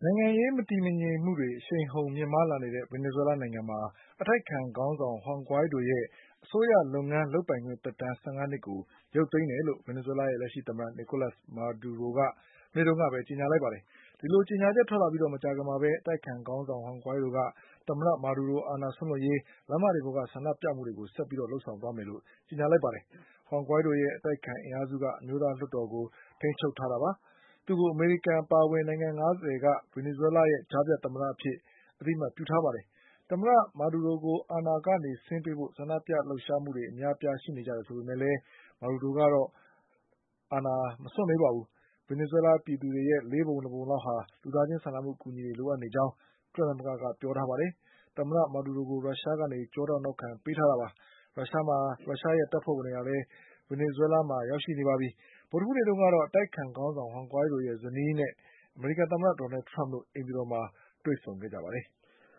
နိုင်ငံရေးမတည်မငြိမ်မှုတွေအရှိန်အဟုန်မြင့်မားလာနေတဲ့ ဗင်နီဇွဲလားနိုင်ငံမှာအတိုက်အခံခေါင်းဆောင် Juan Guaido ရဲ့အစိုးရလုပ်ငန်းလုပ်ပိုင်ခွင့်သက်တမ်း15နှစ်ကိုရုပ်သိမ်းတယ်လို့ ဗင်နီဇွဲလားရဲ့လက်ရှိသမ္မတ Nicolas Maduro ကမနေ့ကပဲကြေညာလိုက်ပါတယ်။ ဒီလိုကြေညာချက်ထွက်လာပြီးမကြာခင်မှာပဲ အတိုက်အခံခေါင်းဆောင် Juan Guaido က သမ္မတမာဒူရိုအာဏာစွန့်လွှတ်ရေးလမ်းမတွေပေါ်ကဆန္ဒပြမှုတွေကိုဆက်ပြီးလုပ်ဆောင်သွားမယ်လို့ကြေညာလိုက်ပါတယ်။ Juan Guaido ရဲ့အတိုက်အခံအင်အားစုက အမျိုးသားလွှတ်တော်ကို ထိန်းချုပ်ထားတာပါ။ သူ့ကိုအမေရိကန်အပါအဝင်နိုင်ငံ50က ဗင်နီဇွဲလားရဲ့ကြားဖြတ်သမ္မတအဖြစ်အသိအမှတ်ပြုထားပါတယ်။ သမ္မတမာဒူရိုကိုအာဏာကနေဆင်းပေးဖို့ဆန္ဒပြလှုပ်ရှားမှုတွေအများအပြားရှိနေကြတယ်ဆိုပေမဲ့လည်း မာဒူရိုကတော့အာဏာမစွန့်သေးပါဘူး။ ဗင်နီဇွဲလားပြည်သူတွေရဲ့၄ပုံ2ပုံလောက်ဟာ လူသားချင်းစာနာမှုအကူအညီတွေလိုအပ်နေကြောင်းကုလသမဂ္ဂကပြောထားပါတယ်။ သမ္မတမာဒူရိုကိုရုရှားကနေကျောထောက်နောက်ခံပေးထားတာပါ။ ရုရှားရဲ့တပ်ဖွဲ့ဝင်တွေကလည်း ဗင်နီဇွဲလားမှာရောက်ရှိနေပါပြီ။ ဗုဒ္ဓဟူးနေ့တုန်းကတော့အတိုက်အခံခေါင်းဆောင် Juan Guaidoရဲ့ဇနီးနဲ့အမေရိကန်သမ္မတ Donald Trumpတို့အိမ်ဖြူတော်မှာတွေ့ဆုံခဲ့ကြပါတယ်။